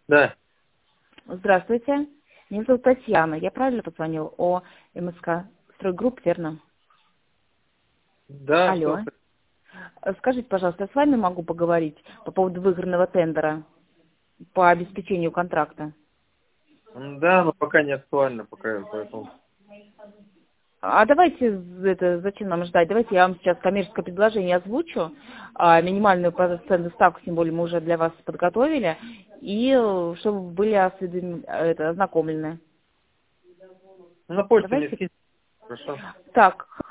Да. Здравствуйте. Меня зовут Татьяна. Я правильно позвонил о МСК Стройгрупп, верно? Да, все. Алло. Скажите, пожалуйста, я с вами могу поговорить по поводу выигранного тендера по обеспечению контракта? Да, но пока не актуально, пока поэтому. А давайте, зачем нам ждать? Давайте я вам сейчас коммерческое предложение озвучу, минимальную процентную ставку, тем более мы уже для вас подготовили, и чтобы вы были ознакомлены. На почту не Давайте. скиньте, хорошо. Так,